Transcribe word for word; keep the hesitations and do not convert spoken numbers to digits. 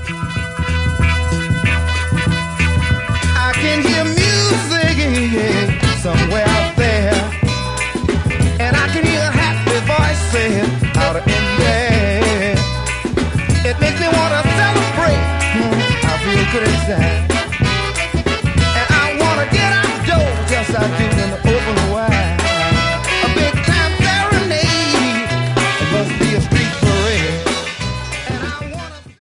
I can hear music somewhere out there, and I can hear a happy voice saying out in there. It makes me want to celebrate. I feel good inside, and I want to get outdoors. Yes, I do.